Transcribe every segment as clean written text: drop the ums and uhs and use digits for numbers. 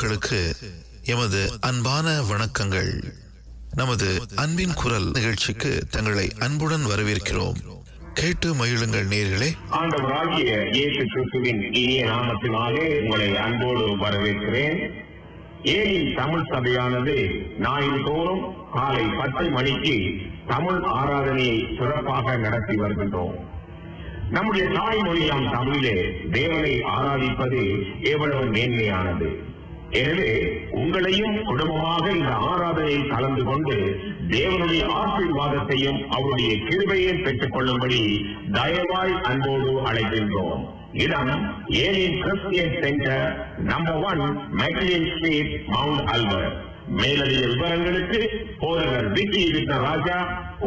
மக்களுக்கு எமது அன்பான வணக்கங்கள். நமது அன்பின் குரல் நிகழ்ச்சிக்கு தங்களை அன்புடன் வரவேற்கிறோம். கேட்டு மகிழுங்கள் நேயர்களே. ஆண்டவராகிய இயேசு கிறிஸ்துவின் இனிய நாமத்தினாலே உங்களை அன்போடு வரவேற்கிறேன். ஏலின் தமிழ் சபையானது ஞாயிறுதோறும் காலை 10 மணிக்கு தமிழ் ஆராதனையை சிறப்பாக நடத்தி வருகின்றோம். நம்முடைய தாய்மொழியாம் தமிழிலே தேவனை ஆராதிப்பது எவ்வளவு மேன்மையானது. எனவே உங்களையும் குடும்பமாக இந்த ஆராதனையில் கலந்து கொண்டு தேவனுடைய ஆசீர்வாதத்தையும் அவருடைய கிருபையையும் பெற்றுக் கொள்ளும்படி தயவாய் அன்போடு அழைக்கின்றோம். இடம் Elian Christian centre, number 1, McLean street, mount Albert. மேலதிக விவரங்களுக்கு போதகர் விக்கி விக்னராஜா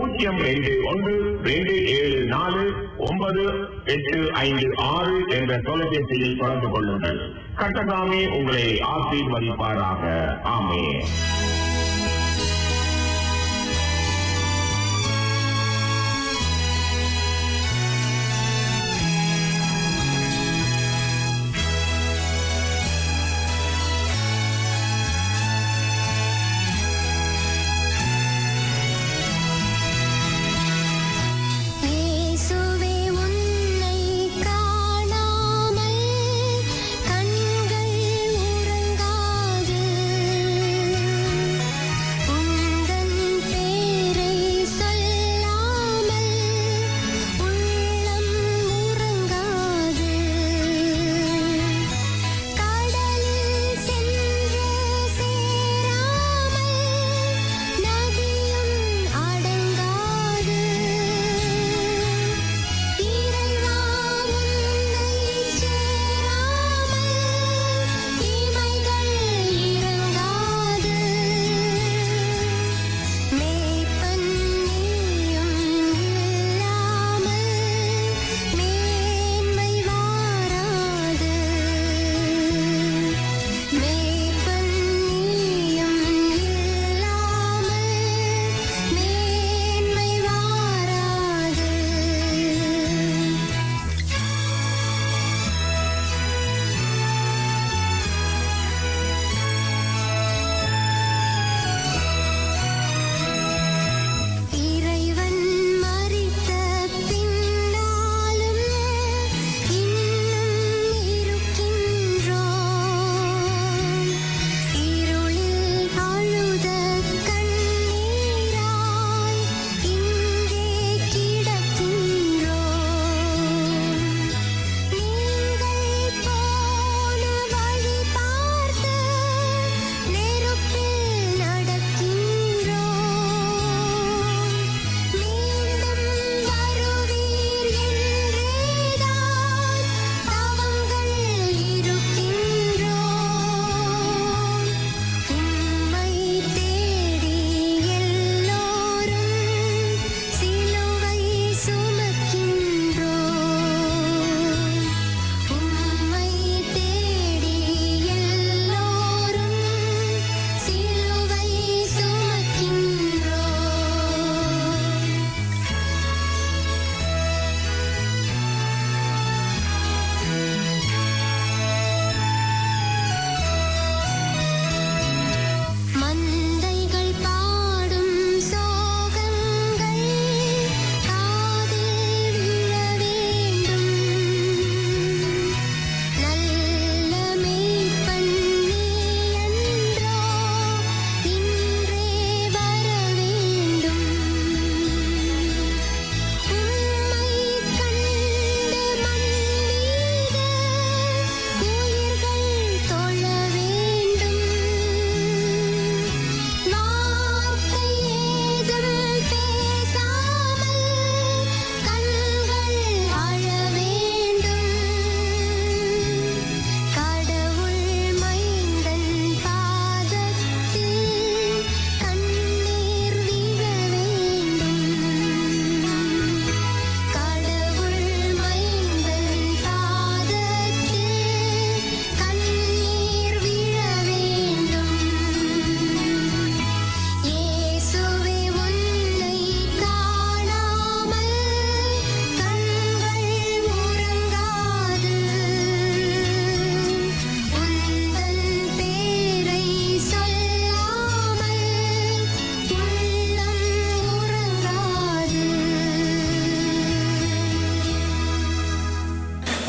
021-274-9856 என்ற தொலைபேசியில் தொடர்பு கொள்ளுங்கள். கர்த்தர் உங்களை ஆசீர்வதிப்பாராக. ஆமென்.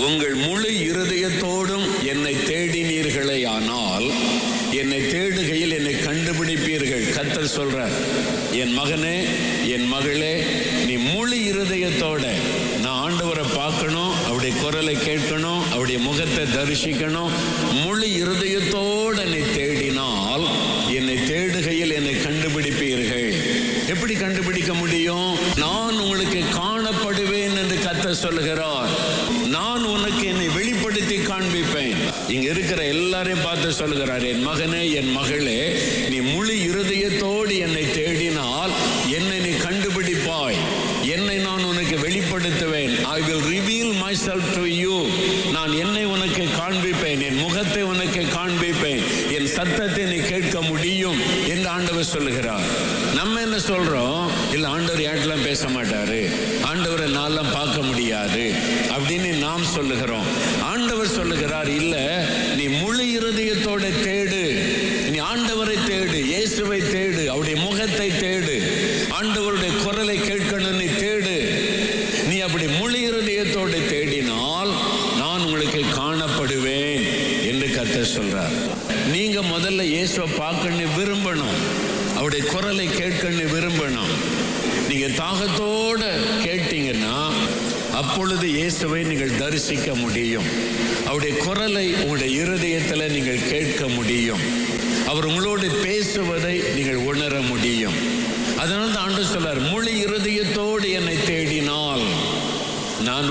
உங்கள் முழு இருதயத்தோடும் என்னை தேடினீர்களே ஆனால் என்னை தேடுகையில் என்னை கண்டுபிடிப்பீர்கள். கர்த்தர் சொல்றார், என் மகனே, என் மகளே, நீ முழு இருதயத்தோட நான் ஆண்டவரை பார்க்கணும், அவருடைய குரலை கேட்கணும், அவருடைய முகத்தை தரிசிக்கணும், முழு இருதயத்தோடு நீ தேடினால் என்னை தேடுகையில் என்னை கண்டுபிடிப்பீர்கள். எப்படி கண்டுபிடிக்க முடியும்? நான் உங்களுக்கு காணப்படுவேன் என்று கர்த்தர் சொல்லுகிறார். நான் உனக்கு என்னை வெளிப்படுத்தி காண்பிப்பேன். இங்க இருக்கிற எல்லாரையும் பார்த்து சொல்லுகிறார், என் மகனே, என் மகளே, நீ முழு இருதயத்தோடு என்னை தேடினால் என்னை நீ கண்டுபிடிப்பாய். என்னை நான் உனக்கு வெளிப்படுத்துவேன். I will reveal myself to you. நான் என்னை உனக்கு காண்பிப்பேன், என் முகத்தை உனக்கு காண்பிப்பேன், என் சத்தத்தை நீ கேட்க முடியும் என்று ஆண்டவர் சொல்லுகிறார். நம்ம என்ன சொல்றோம்? இல்ல, ஆண்டவர் யார்ட்டெல்லாம் பேச மாட்டாரு, ஆண்டவரை நான்லாம் பார்க்க முடியாது அப்படின்னு நாம் சொல்லுகிறோம். ஆண்டவர் சொல்லுகிறார், இல்ல, நீ முழு இருதயத்தோட தேடு, நீ ஆண்டவரை தேடு, இயேசுவை தேடு, அவருடைய முகத்தை தேடு, ஆண்டவருடைய குரலை கேட்கணும், நீ தேடு. நீ அப்படி முழு இருதயத்தோடு தேடினால் நான் உங்களுக்கு காணப்படுவேன் என்று கர்த்தர் சொல்றார். நீங்க முதல்ல இயேசுவை பார்க்கணும் விரும்பணும், அவருடைய குரலை கேட்கணும் விரும்பணும். நீங்க தாகத்தோட கேட்டீங்கன்னா அப்பொழுது இயேசுவை நீங்கள் தரிசிக்க முடியும். அவருடைய குரலை உங்களுடைய இருதயத்தில் நீங்கள் கேட்க முடியும். அவர் உங்களோடு பேசுவதை நீங்கள் உணர முடியும். அதனால தான் ஆண்டவர் சொல்றார், முழு இருதயத்தோடு என்னை தேடினால். நான்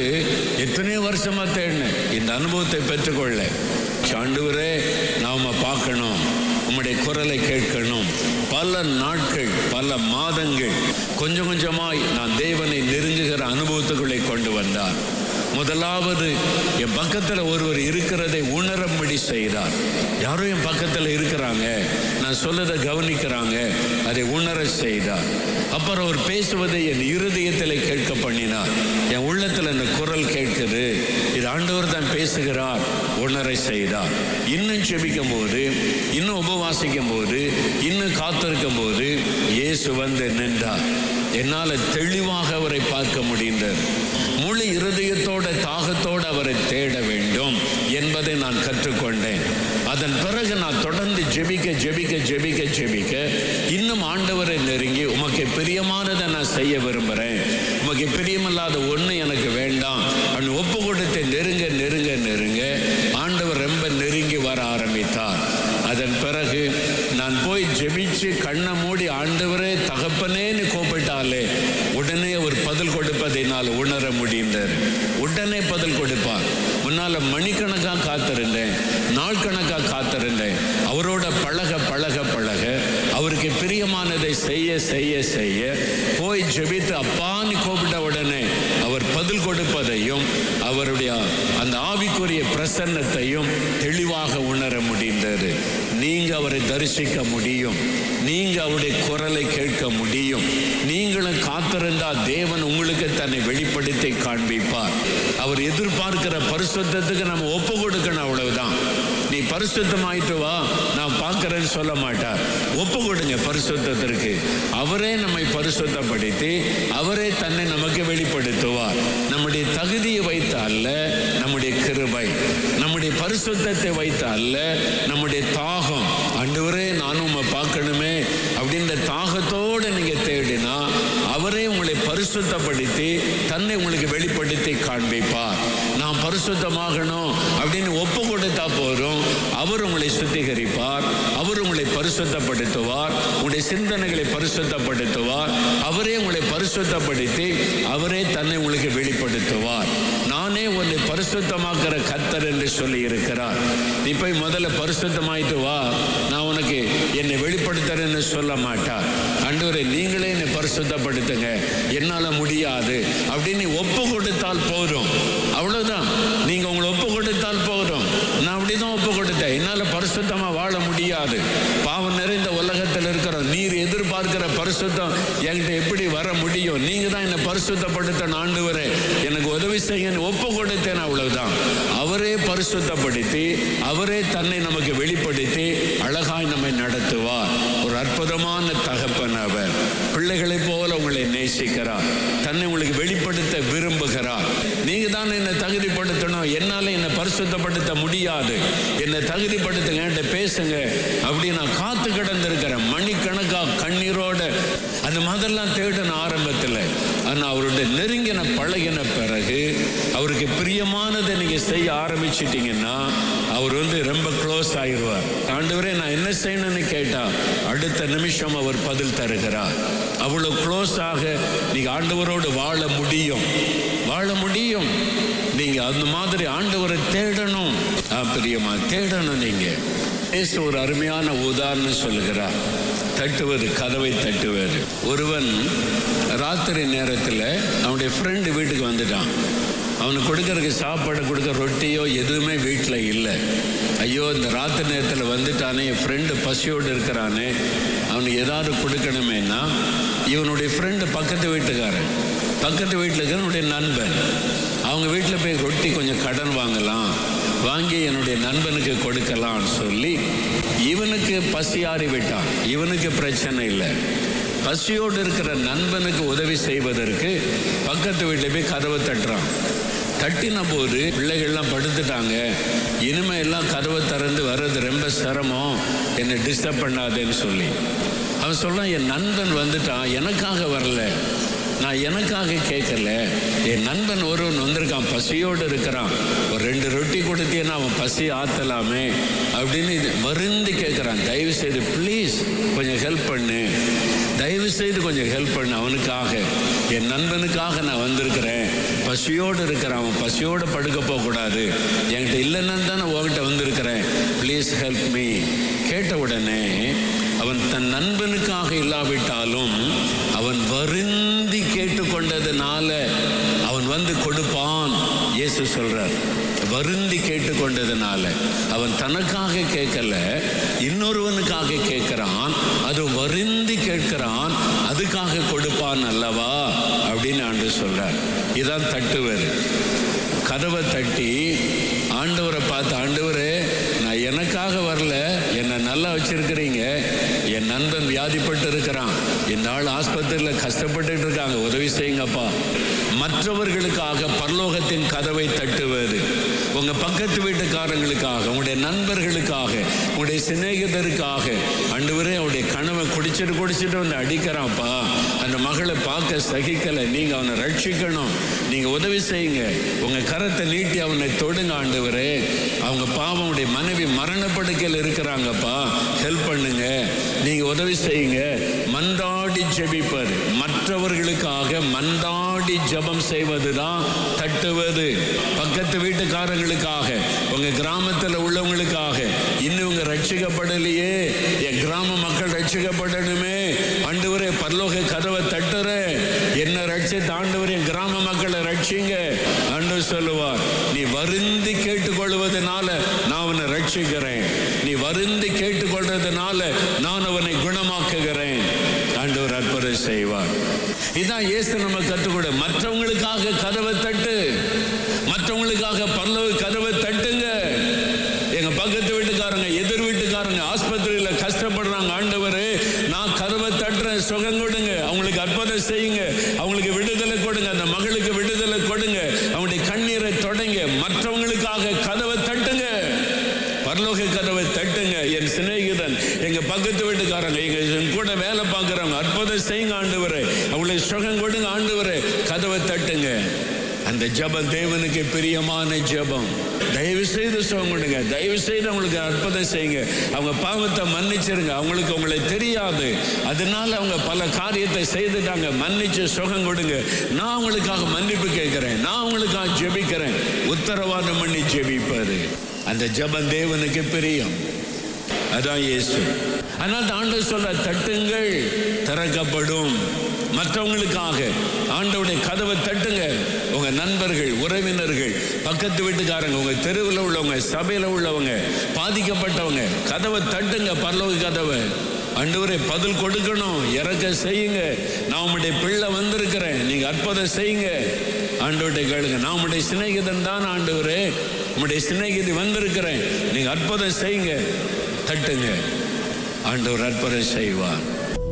எத்தனையோ வருஷமா தேடினேன் இந்த அனுபவத்தை பெற்றுக்கொள்ள. ஆண்டவரே, நாம பார்க்கணும், உம்முடைய குரலை கேட்கணும். பல நாட்கள், பல மாதங்கள் கொஞ்சம் கொஞ்சமாய் நான் தேவனை நெருங்குகிற அனுபவத்துக்குள்ளே கொண்டு வந்தார். முதலாவது என் பக்கத்தில் ஒருவர் இருக்கிறதை உணரும்படி செய்தார். யாரோ என் பக்கத்தில் இருக்கிறாங்க, நான் சொல்லதை கவனிக்கிறாங்க, அதை உணர செய்தார். அப்புறம் அவர் பேசுவதை என் இருதயத்தில் கேட்க பண்ணினார். என் உள்ளத்தில் அந்த குரல் கேட்குது, இது ஆண்டவர் தான் பேசுகிறார், உணர செய்தார். இன்னும் செபிக்கும் போது, இன்னும் உபவாசிக்கும் போது, இன்னும் காத்திருக்கும் போது இயேசு வந்து நின்றார். என்னால் தெளிவாக அவரை பார்க்க முடிந்தது. முழு இருதயத்தோட தாகத்தோடு அவரை தேட வேண்டும் என்பதை நான் கற்றுக்கொண்டேன். அதன் பிறகு நான் தொடர்ந்து ஜெபிக்க ஜெபிக்க ஜெபிக்க ஜெபிக்க இன்னும் ஆண்டவரை நெருங்கி, உமக்கு பிரியமானதை நான் செய்ய விரும்புகிறேன், உமக்கு பிரியமில்லாத ஒன்று எனக்கு வேண்டாம் அப்படின்னு ஒப்பு கொடுத்து நெருங்க நெருங்க நெருங்க ஆண்டவர் ரொம்ப நெருங்கி வர ஆரம்பித்தார். அதன் பிறகு நான் போய் ஜெபிச்சு கண்ணை மூடி ஆண்டவரே தகப்பனேன்னு கூப்பிட்டாலே உடனே அவர் பதில் கொடுப்பதை நான் உணர முடிந்தது. உடனே பதில் கொடுப்பார். முன்னால் மணிக்கணக்காக காத்திருந்தேன், நாள் கணக்காக காத்திருந்தேன். அவரோட பழக பழக பழக அவருக்கு பிரியமானதை செய்ய செய்ய செய்ய போய் ஜெபித்து அப்பான்னு கூப்பிட்ட உடனே அவர் பதில் கொடுப்பதையும் அவருடைய அந்த ஆவிக்குரிய பிரசன்னத்தையும் தெளிவாக உணர முடிந்தது. நீங்க அவரை தரிசிக்க முடியும், நீங்க அவருடைய குரலை கேட்க முடியும். நீங்களும் காத்திருந்தால் தேவன் உங்களுக்கு தன்னை வெளிப்படுத்தி காண்பிப்பார். அவர் எதிர்பார்க்கிற பரிசுத்தத்துக்கு நம்ம ஒப்பு கொடுக்கணும், அவ்வளவுதான். நீ பரிசுத்தமாயிட்டு வா, நான் பார்க்கிறேன்னு சொல்ல மாட்டார். ஒப்பு கொடுங்க பரிசுத்தத்திற்கு. அவரே நம்மை பரிசுத்தப்படுத்தி அவரே தன்னை நமக்கு வெளிப்படுத்துவார். நம்முடைய தகுதியை வைத்து அல்ல, நம்முடைய கிருபை, நம்முடைய பரிசுத்தத்தை வைத்து அல்ல, நம்முடைய தாகம். ஆண்டவரே நானும் உம்மை பார்க்கணுமே அப்படின்ற தாகத்தோடு நீங்க தேடினா அவரே உங்களை பரிசுத்தப்படுத்தி தன்னை உங்களுக்கு வெளிப்படுத்தி காண்பிப்பார். நான் பரிசுத்தமாகணும் அப்படின்னு ஒப்பு கொடுத்தா போதும், அவர் உங்களை சுத்திகரிப்பார், அவர் உங்களை பரிசுத்தப்படுத்துவார், உங்களுடைய சிந்தனைகளை பரிசுத்தப்படுத்துவார், அவரே உங்களை பரிசுத்தப்படுத்தி அவரே தன்னை உங்களுக்கு வெளிப்படுத்துவார். நானே உன்னை பரிசுத்தமாக்குற கர்த்தர் என்று சொல்லி இருக்கிறார். நீ போய் முதல்ல பரிசுத்தமாயிட்டு வா, நான் உனக்கு என்னை வெளிப்படுத்துறேன்னு சொல்ல மாட்டார். ஆண்டவரே நீங்களே என்னை பரிசுத்தப்படுத்துங்க, என்னால முடியாது அப்படின்னு ஒப்பு கொடுத்தால் போதும், அவ்வளவுதான். நீங்க உங்களை ஒப்பு கொடுத்தால் போதும். நான் அப்படிதான் ஒப்பு கொடுத்தேன், என்னால பரிசுத்தமா வாழ முடியாது, பாவம் நிறைந்த உலகத்தில் இருக்கிறோம், நீர் எதிர்பார்க்கிற பரிசுத்தம் என்கிட்ட எப்படி வர முடியும், நீங்க தான் என்னை பரிசுத்தப்படுத்த ஆண்டவரே எனக்கு உதவி செய்ய ஒப்பு கொடுத்தேன், அவ்வளவுதான். அவரே பரிசுத்தப்படுத்தி அவரே தன்னை நமக்கு வெளிப்படுத்தி அழகாய் நம்மை நடத்துவார். ஒரு அற்புதமான தகப்பன் அவர். பிள்ளைகளை போல உங்களை நேசிக்கிறார். தன்னை உங்களுக்கு வெளிப்படுத்த விரும்புகிறார். நீங்க தான் என்னை தகுதிப்படுத்தணும், என்னால என்னை பரிசுத்தப்படுத்த முடியாது, என்னை தகுதிப்படுத்துங்க, என்கிட்ட பேசுங்க அப்படி நான் காத்து கிடந்திருக்கிறேன் மணிக்கணக்கா கண்ணீரோட. அந்த மாதிரிலாம் தேடின ஆரம்பத்தில். ஆனால் அவருடைய நெருங்கின பழகின பிறகு அவருக்கு பிரியமானதை நீங்க செய்ய ஆரம்பிச்சிட்டீங்கன்னா அவர் ரொம்ப க்ளோஸ் ஆயிடுவார். ஆண்டவரே நான் என்ன செய்யணும்னு கேட்டா அடுத்த நிமிஷம் அவர் பதில் தருகிறார். அவ்வளவு க்ளோஸாக நீங்க ஆண்டவரோடு வாழ முடியும். நீங்க அந்த மாதிரி ஆண்டவரை தேடணும், பிரியமா தேடணும். நீங்க இயேசு ஒரு அருமையான உதாரணம் சொல்லுகிறார். தட்டுவது, கதவை தட்டுவது. ஒருவன் ராத்திரி நேரத்தில் அவனுடைய ஃப்ரெண்டு வீட்டுக்கு வந்துட்டான். அவனுக்கு கொடுக்கறதுக்கு சாப்பாடு கொடுக்க ரொட்டியோ எதுவுமே வீட்டில் இல்லை. ஐயோ இந்த ராத்திரி நேரத்தில் வந்துட்டானே, என் ஃப்ரெண்டு பசியோடு இருக்கிறானே, அவனுக்கு ஏதாவது கொடுக்கணுமேனா இவனுடைய ஃப்ரெண்டு பக்கத்து வீட்டுக்காரன், பக்கத்து வீட்டில் இருக்கிற என்னுடைய நண்பன், அவங்க வீட்டில் போய் ரொட்டி கொஞ்சம் கடன் வாங்கி என்னுடைய நண்பனுக்கு கொடுக்கலான்னு சொல்லி இவனுக்கு பசி ஆறி விட்டான். இவனுக்கு பிரச்சனை இல்லை. பசியோடு இருக்கிற நண்பனுக்கு உதவி செய்வதற்கு பக்கத்து வீட்டில் போய் கதவை தட்டுறான். தட்டின போது பிள்ளைகள்லாம் படுத்துட்டாங்க. இனிமே எல்லாம் கதவை திறந்து வர்றது ரொம்ப சிரமம், என்னை டிஸ்டர்ப் பண்ணாதேன்னு சொல்லி அவன் சொல்றான், என் நண்பன் வந்துட்டான், எனக்காக வரல, நான் எனக்காக கேட்கல, என் நண்பன் ஒருவன் வந்திருக்கான், பசியோடு இருக்கிறான், ஒரு 2 ரொட்டி கொடுத்தேன்னா அவன் பசி ஆத்தலாமே அப்படின்னு வருந்தி கேட்குறான். தயவு செய்து ப்ளீஸ் கொஞ்சம் ஹெல்ப் பண்ணு, தயவு செய்து கொஞ்சம் ஹெல்ப் பண்ணு, அவனுக்காக, என் நண்பனுக்காக நான் வந்திருக்கிறேன், பசியோடு இருக்கிறான், அவன் பசியோடு படுக்க போகக்கூடாது, என்கிட்ட இல்லைன்னு தானே உங்ககிட்ட வந்திருக்கிறேன், ப்ளீஸ் ஹெல்ப் மீ. கேட்ட உடனே அவன் தன் நண்பனுக்காக இல்லாவிட்டாலும் அவன் வருந்தி கேட்டுக்கொண்டதுனால அவன் வந்து கொடுப்பான். இயேசு சொல்றார், வருந்தி கேட்டுக்கொண்டதுனால அவன் தனக்காக கேட்கல, இன்னொருவனுக்காக கேட்கிறான், அது வருந்தி கேட்கிறான், அதுக்காக கொடுப்பான் அல்லவா அப்படின்னு ஆண்டு சொல்றார். இதான் தட்டுவது. கதவை தட்டி ஆண்டவரை பார்த்து, ஆண்டவரே நான் எனக்காக வரல, என்னை நல்லா வச்சிருக்கிறீங்க, என் நண்பன் வியாதிப்பட்டு இருக்கிறான், இந்த ஆள் ஆஸ்பத்திரியில் கஷ்டப்பட்டு இருக்காங்க, உதவி செய்யுங்கப்பா. மற்றவர்களுக்காக பரலோகத்தின் கதவை தட்டுவது. உங்க பக்கத்து வீட்டுக்காரங்களுக்காக, உங்களுடைய நண்பர்களுக்காக, உங்களுடைய சிநேகிதருக்காக. ஆண்டவரே அவனுடைய கனவை குடிச்சிட்டு வந்து அடிக்கிறான்ப்பா, அந்த மகளை பார்க்க சகிக்கலை, நீங்க அவனை ரட்சிக்கணும், நீங்க உதவி செய்யுங்க, உங்க கரத்தை நீட்டி அவனை தொடுங்க ஆண்டவரே, அவங்க பாவம், உடைய மனைவி மரணப்படுக்கையில் இருக்கிறாங்கப்பா, ஹெல்ப் பண்ணுங்க, நீங்க உதவி செய்யுங்க. மன்றாடி ஜெபிப்பது, மற்றவர்களுக்காக மன்றாடி ஜெபம் செய்வதுதான் தட்டுவது. பக்கத்து வீட்டுக்காரங்களுக்காக, உங்க கிராமத்தில் உள்ளவங்களுக்காக, இன்னும் இவங்க ரட்சிக்கப்படலையே, என் கிராம மக்கள் ரட்சிக்கப்படணுமே, ஆண்டவரே பரலோக கதவை தட்டுற, என்ன ரட்சித்த ஆண்டவரே என் கிராம மக்களை ரட்சிங்க. ஆண்டவர் சொல்லுவார், நீ வருந்தி கேட்டுக்கொள்வதனால நான் அவனை ரட்சிக்கிறேன், நீ வருந்தி கேட்டுக்கொள்றதுனால நான் அவனை குணமாக்குகிறேன். ஆண்டவர் அற்புதம் செய்வார். இதான் இயேசு நம்ம கற்றுக்கொடு. மற்றவங்களுக்காக கதவை தட்டு, மற்றவங்களுக்காக பரலோக கதவை தட்டுங்க. எங்க பக்கத்து வீட்டுக்காரங்க, எதிர் வீட்டுக்காரங்க ஆஸ்பத்திரியில கஷ்டப்படுறாங்க, ஆண்டவரே நான் கதவை தட்டுறேன், சுகம் கொடுங்க, அவங்களுக்கு அற்புதம் செய்யுங்க, அவங்களுக்கு விடுதலை கொடுங்க, அந்த மகளுக்கு விடுதலை கொடுங்க, அவங்களுடைய கண்ணீரை தொடங்க. மற்றவங்களுக்காக கதவை தட்டுங்க, பரலோக கதவை தட்டுங்க. என் சிநேகிதன், எங்க பக்கத்து வீட்டுக்காரங்க, எங்க கூட வேலை பார்க்குறவங்க அற்புதம் செய்யுங்க ஆண்டவரே, அவங்களுக்கு சுகம் கொடுங்க ஆண்டவரே, கதவை தட்டுங்க. அந்த ஜெபம் தேவனுக்கு பிரியமான ஜெபம். தயவு செய்து சுகம் கொடுங்க, தயவு செய்து அவங்களுக்கு அற்புதம் செய்யுங்க, அவங்க பாவத்தை மன்னிச்சிருங்க, அவங்களுக்கு உங்களை தெரியாது, அதனால அவங்க பல காரியத்தை செய்துட்டாங்க, மன்னிச்சு சுகம் கொடுங்க, நான் அவங்களுக்காக மன்னிப்பு கேட்கிறேன், நான் அவங்களுக்காக ஜெபிக்கிறேன், உத்தரவாதம் பண்ணி ஜெபிப்பாரு. அந்த ஜெபம் தேவனுக்கு பிரியம். அதான் இயேசு. அதனால ஆண்டவர் சொல்ற, தட்டுங்கள் திறக்கப்படும். மற்றவங்களுக்காக ஆண்டவருடைய கதவை தட்டுங்க. உங்க நண்பர்கள், உறவினர்கள், பக்கத்து வீட்டுக்காரங்க, உங்க தெருவில் உள்ளவங்க, சபையில் உள்ளவங்க, பாதிக்கப்பட்டவங்க, கதவை தட்டுங்க, பரலோக கதவை. ஆண்டவரே பதில் கொடுக்கணும், இறக்க செய்யுங்க, நான் உங்களுடைய பிள்ளை வந்திருக்கிறேன், நீங்க அற்புதம் செய்யுங்க. ஆண்டவர்கிட்ட கேளுங்க, நான் உங்களுடைய சிநேகிதன் தான் ஆண்டவரே, உங்களுடைய சிநேகிதி வந்திருக்கிறேன், நீங்க அற்புதம் செய்யுங்க. தட்டுங்க, ஆண்டவர் அற்புதம் செய்வார்.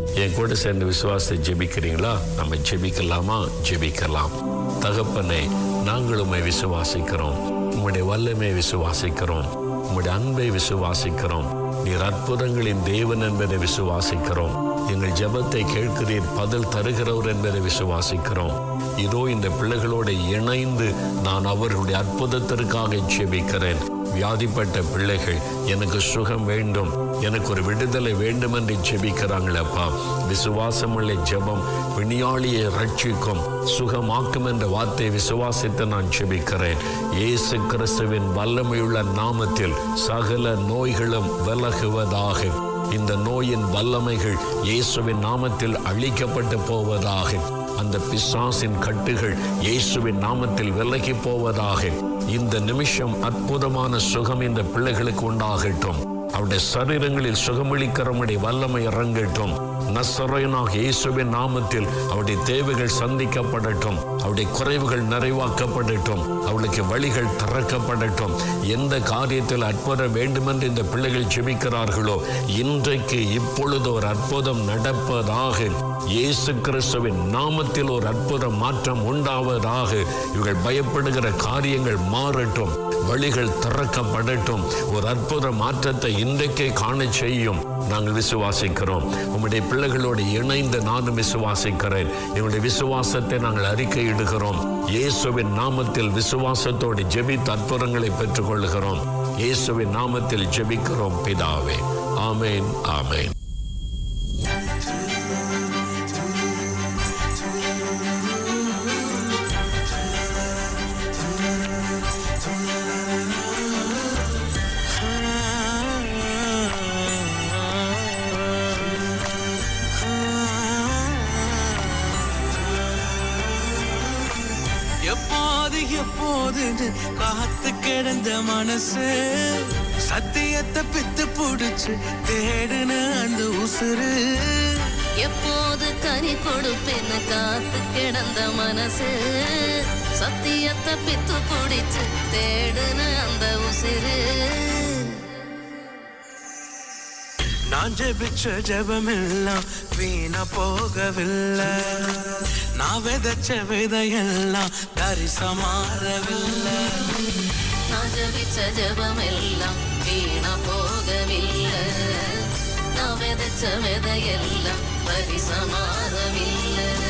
என் கூட சேர்ந்து விசுவாசத்தை ஜெபிக்கிறீங்களா? நம்ம ஜெபிக்கலாமா? ஜெபிக்கலாம். தகப்பனே, நாங்கள் உம்மை விசுவாசிக்கிறோம். உம்முடைய வல்லமை விசுவாசிக்கிறோம். உம்முடைய அன்பை விசுவாசிக்கிறோம். நீர் அற்புதங்களின் தேவன் என்பதை விசுவாசிக்கிறோம். எங்கள் ஜெபத்தை கேட்கிறீர், பதில் தருகிறவர் என்பதை விசுவாசிக்கிறோம். இதோ இந்த பிள்ளைகளோடு இணைந்து நான் அவர்களுடைய அற்புதத்திற்காக ஜெபிக்கிறேன். வியாதிப்பட்ட பிள்ளைகள், எனக்கு சுகம் வேண்டும், எனக்கு ஒரு விடுதலை வேண்டும் என்று ஜெபிக்கிறாங்களப்பா. விசுவாசமுள்ள ஜெபம் பிணியாளியை ரட்சிக்கும், சுகமாக்கும் என்ற வார்த்தையை விசுவாசித்து நான் ஜெபிக்கிறேன். இயேசு கிறிஸ்துவின் வல்லமையுள்ள நாமத்தில் சகல நோய்களும் விலகுவதாக. இந்த நோயின் வல்லமைகள் இயேசுவின் நாமத்தில் அழிக்கப்பட்டு போவதாக. அந்த பிசாசின் கட்டுகள் இயேசுவின் நாமத்தில் விலகி போவதாக. இந்த நிமிஷம் அற்புதமான சுகம் இந்த பிள்ளைகளுக்கு உண்டாகட்டும். அவருடைய சரீரங்களில் சுகமளிக்கிறவனுடைய வல்லமை இறங்கட்டும். நசரேயனாக இயேசுவின் நாமத்தில் அவருடைய தேவைகள் சந்திக்கப்படட்டும். அவருடைய குறைவுகள் நிறைவாக்கப்படட்டும். அவளுக்கு வழிகள் திறக்கப்படட்டும். எந்த காரியத்தில் அற்புதம் வேண்டுமென்று இந்த பிள்ளைகள் ஜெபிக்கிறார்களோ, இன்றைக்கு இப்பொழுது ஒரு அற்புதம் நடப்பதாக. இயேசு கிறிஸ்துவின் நாமத்தில் ஒரு அற்புத மாற்றம் உண்டாவதாக. இவர்கள் பயப்படுகிற காரியங்கள் மாறட்டும். வழிகள் திறக்கப்படட்டும். ஒரு அற்புத மாற்றத்தை இன்றைக்கே காண செய்யும். நாங்கள் விசுவாசிக்கிறோம். உம்முடைய பிள்ளைகளோடு இணைந்து நானும் விசுவாசிக்கிறேன். எங்களுடைய விசுவாசத்தை நாங்கள் அறிக்கையிடுகிறோம். இயேசுவின் நாமத்தில் விசுவாசத்தோடு ஜெபித்து அற்புதங்களை பெற்றுக் கொள்கிறோம். இயேசுவின் நாமத்தில் ஜெபிக்கிறோம் பிதாவே. ஆமேன், ஆமேன். எப்போது காத்து கிடந்த மனசு சத்தியத்தை பித்து புடிச்சு தேடுன அந்த உசுறு. எப்போது கனி கொடுப்பேன்னு காத்து கிடந்த மனசு சத்தியத்தை பித்து புடிச்சு தேடுன அந்த உசுறு. நான் ஜெபிச்ச ஜெபமெல்லாம் வீணா போகவில்லை. நான் விதைச்ச விதையெல்லாம் தரிசமாறவில்லை. நான் ஜெபிச்ச ஜெபமெல்லாம் வீணா போகவில்லை. நான் விதைச்ச விதையெல்லாம் தரிசமாறவில்லை.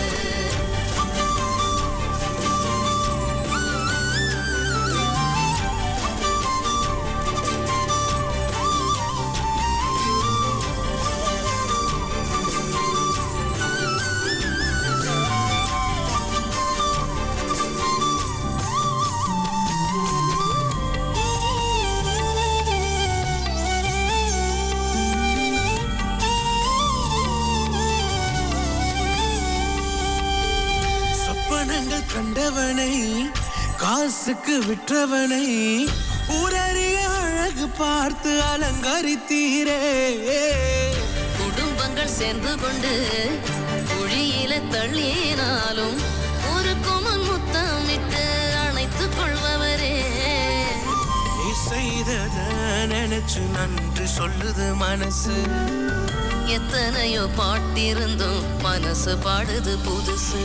கண்டவனை காசுக்கு விற்றவனை ஊரறிய அழகு பார்த்து அலங்கரித்தீரே. குடும்பங்கள் சேர்ந்து கொண்டு குழியில தள்ளினாலும் ஒரு குமன் முத்தமிட்டு அணைத்துக் கொள்பவரே. நீ செய்தத நினைச்சு நன்றி சொல்லுது மனசு. எத்தனையோ பாட்டிருந்தும் மனசு பாடுது புதுசு.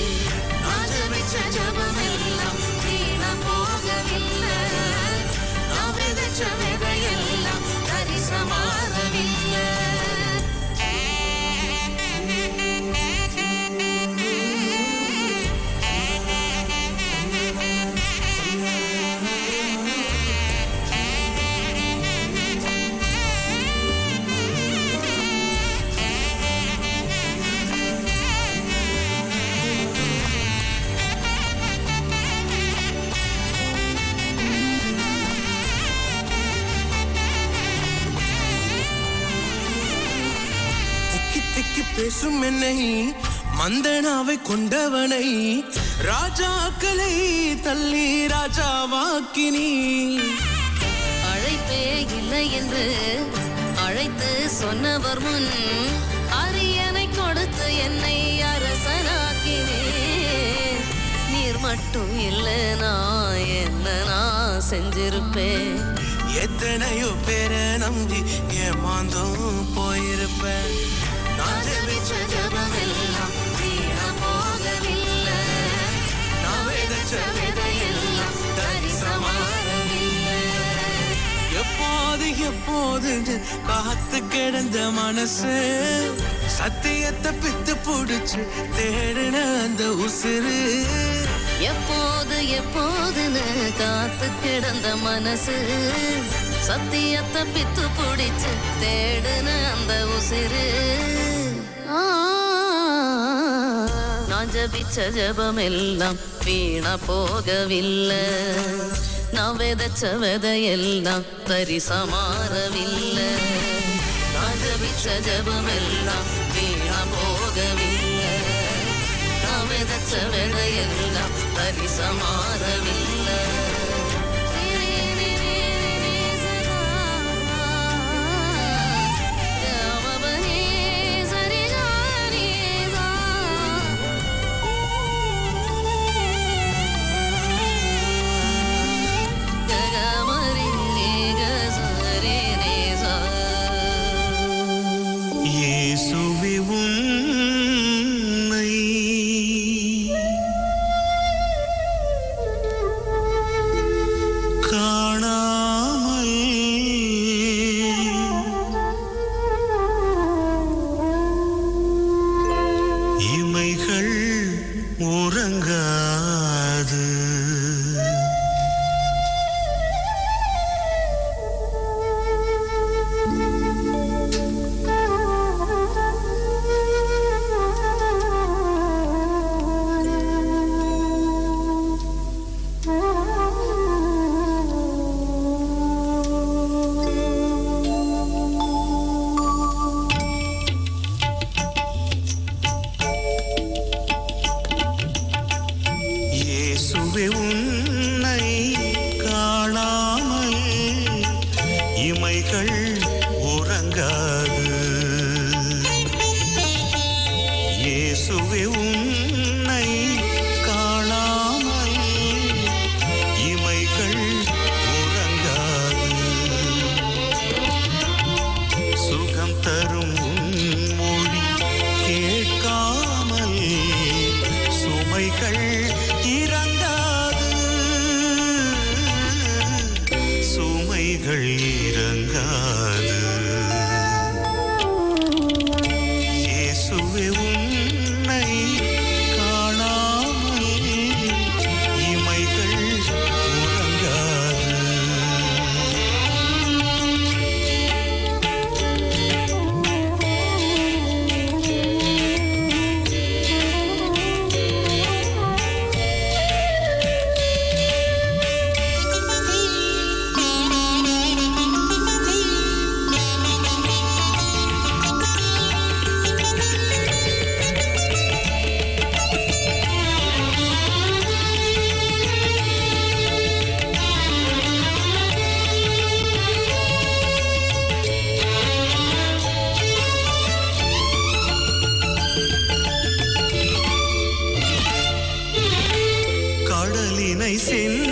ஜபமெல்லாம் வீணா போகவில்லை. நான் விதைச்ச விதையெல்லாம் தரிசமாறவில்லை. பேசும் என்னை மந்தனாவை கொண்டவனை ராஜாக்களை தள்ளி ராஜாவாக்கினி. அழைப்பே இல்லை என்று அழைத்து சொன்னவர் முன் அரியணை கொடுத்து என்னை அரசனாக்கினே. நீர் மட்டும் இல்லைனா என்ன நான் செஞ்சிருப்பேன். எத்தனையோ பேரை நம்பி ஏமாந்தும் போயிருப்பேன். நான் ஜெபிச்ச ஜெபமெல்லாம் வீணா போகவில்லை. நான் விதைச்ச விதையெல்லாம் தரிசமாகவில்லை. எப்போது எப்போதுன்னு காத்து கிடந்த மனசு சத்தியத்தை பித்து புடிச்சு தேடின அந்த உசுறு. எப்போது எப்போதுன்னு காத்து கிடந்த மனசு சத்தியத்தை பித்து பிடிச்சு தேடுன அந்த உசிறு. நான் ஜபிச்ச ஜபமெல்லாம் வீணா போகவில்லை. நான் விதைச்ச விதையெல்லாம் தரிசமாறவில்லை. நான் ஜபிச்ச ஜபமெல்லாம் வீணா போகவில்லை. நான் விதைச்ச விதையெல்லாம் தரிசமாறவில்லை. இயேசுவே உம்மை காணாமல் இமைகள் உறங்காது. இயேசுவே உன்னை காணாமல் இமைகள் உறங்காது. இயேசுவே உன்னை காணாமல் இமைகள் உறங்காது. சுகம் தரும் மொழி கேட்காமல் சுமைகள் இறங்காது. சுமைகள் இறங்காது. இயேசுவே உன்னை காணாமல் இமைகள் உறங்காது. கடலினை சென்று